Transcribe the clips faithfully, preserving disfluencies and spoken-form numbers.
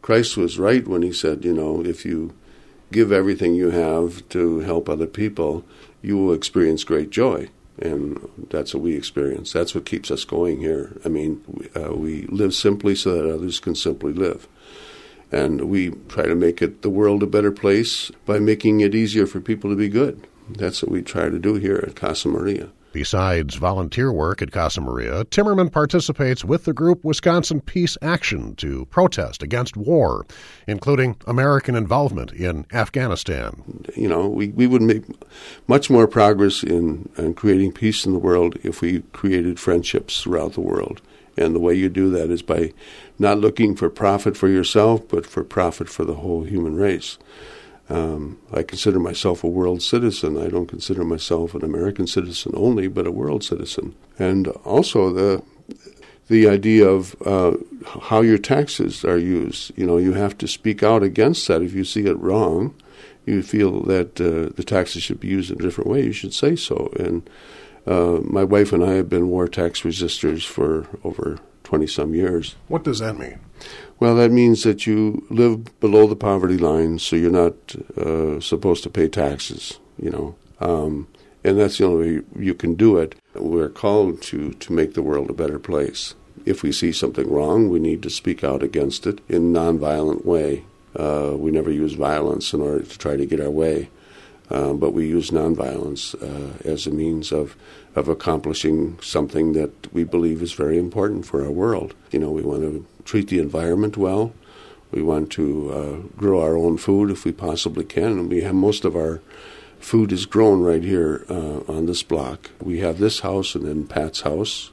Christ was right when he said, you know, if you give everything you have to help other people, you will experience great joy. And that's what we experience. That's what keeps us going here. I mean, uh, we live simply so that others can simply live. And we try to make it the world a better place by making it easier for people to be good. That's what we try to do here at Casa Maria. Besides volunteer work at Casa Maria, Timmerman participates with the group Wisconsin Peace Action to protest against war, including American involvement in Afghanistan. You know, we, we would make much more progress in, in creating peace in the world if we created friendships throughout the world. And the way you do that is by not looking for profit for yourself, but for profit for the whole human race. Um, I consider myself a world citizen. I don't consider myself an American citizen only, but a world citizen. And also the the idea of uh, how your taxes are used. You know, you have to speak out against that. If you see it wrong, you feel that uh, the taxes should be used in a different way, you should say so. And uh, my wife and I have been war tax resistors for over twenty-some years. What does that mean? Well, that means that you live below the poverty line, so you're not uh, supposed to pay taxes, you know. Um, and that's the only way you can do it. We're called to, to make the world a better place. If we see something wrong, we need to speak out against it in a nonviolent way. Uh, we never use violence in order to try to get our way, uh, but we use nonviolence uh, as a means of, of accomplishing something that we believe is very important for our world. You know, we want to treat the environment well. We want to uh, grow our own food if we possibly can, and we have most of our food is grown right here uh, on this block. We have this house and then Pat's house,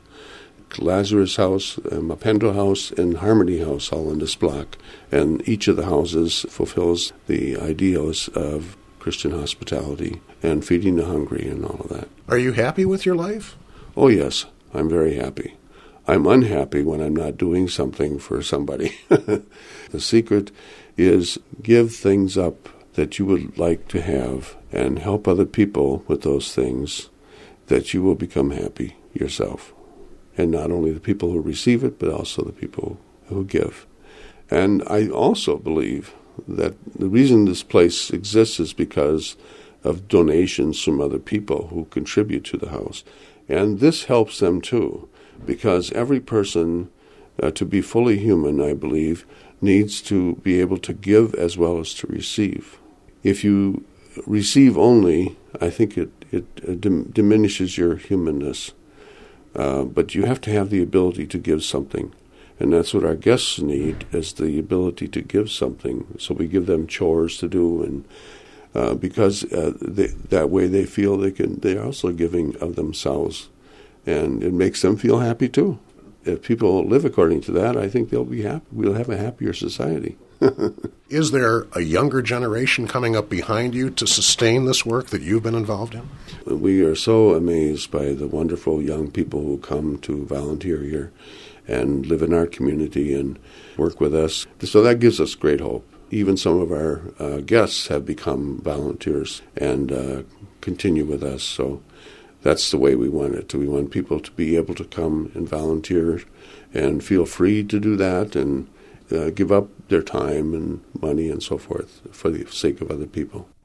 Lazarus House, uh, Mapendo House, and Harmony House all in this block. And each of the houses fulfills the ideals of Christian hospitality and feeding the hungry and all of that. Are you happy with your life? Oh, yes. I'm very happy. I'm unhappy when I'm not doing something for somebody. The secret is give things up that you would like to have and help other people with those things, that you will become happy yourself. And not only the people who receive it, but also the people who give. And I also believe that the reason this place exists is because of donations from other people who contribute to the house. And this helps them too, because every person, uh, to be fully human, I believe, needs to be able to give as well as to receive. If you receive only, I think it, it uh, dim- diminishes your humanness. Uh, but you have to have the ability to give something. And that's what our guests need, is the ability to give something. So we give them chores to do, and uh, because uh, they, that way they feel they can, they're also giving of themselves. And it makes them feel happy too. If people live according to that, I think they'll be happy. We'll have a happier society. Is there a younger generation coming up behind you to sustain this work that you've been involved in? We are so amazed by the wonderful young people who come to volunteer here and live in our community and work with us. So that gives us great hope. Even some of our uh, guests have become volunteers and uh, continue with us. So that's the way we want it. We want people to be able to come and volunteer and feel free to do that and uh, give up their time and money and so forth for the sake of other people.